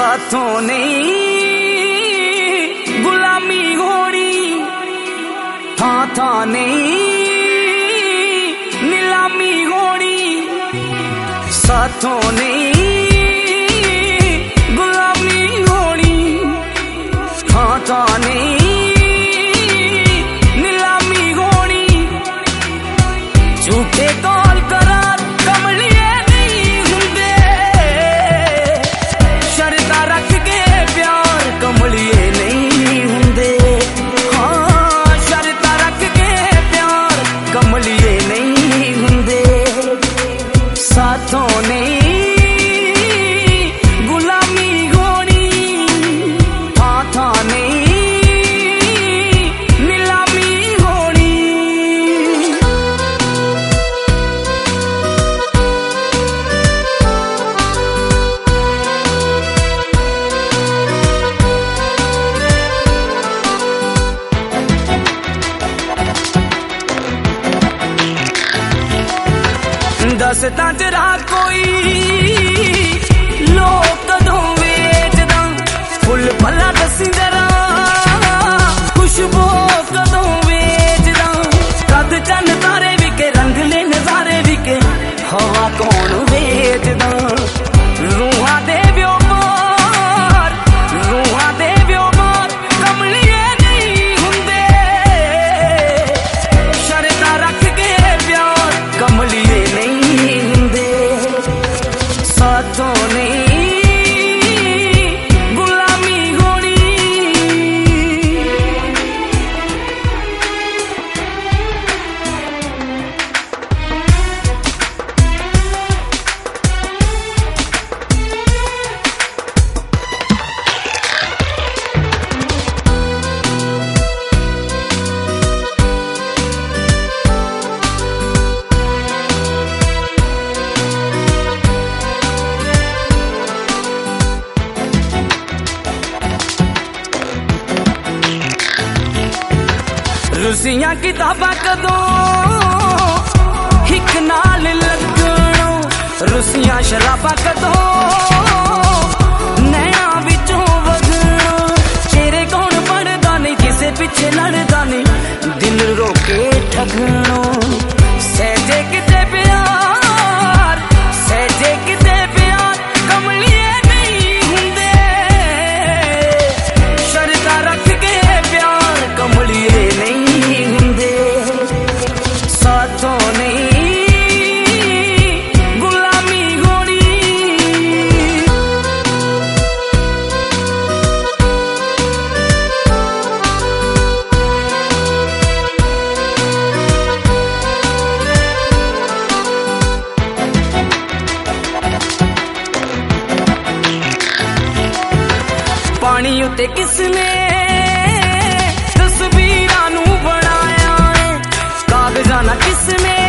साथों नहीं गुलामी होनी, थां थां नहीं नीलामी होनी, साथों नहीं गुलामी होनी, थां थां नहीं नीलामी होनी। झूठे कॉल करार कमलिए नहीं हुंदे, शर्ता रख के प्यार कमलिए नहीं हुंदे। हाँ शर्ता रख के प्यार कमलिए नहीं हुंदे। साथों नहीं गुलामी होनी, थां थां नहीं नीलामी होनी। दसदा तेरा कोई लोग कदों वेचदा, फुल भला दसी जरा खुशबू कदों वेचदा। कद चन तारे विके रंगले नजारे विके हवा कौन वेचदा। रूहां दे व्योमार, रूहां दे व्योमार कमलिए नहीं हुंदे। शर्ता रख के प्यार कमलिए नहीं हुंदे। साथों नहीं गुलामी होनी। रुसियां किताबां कदों हिक नाल लगणों, रुसियां शराबां कदों नैना विचों वगणों। तेरे कौन पढ़दा नहीं किसे पिछे लड़दा नहीं, दिल रोके ठगणों। सहजे किते प्यार, सहजे किते प्यार कमलिए नहीं हुंदे। शर्ता रख के प्यार कमलिए नहीं हुंदे। साथों नहीं गुलामी होनी। पानी उत्ते किसने तस्वीरां नू बनाया है, कागजां ना किसने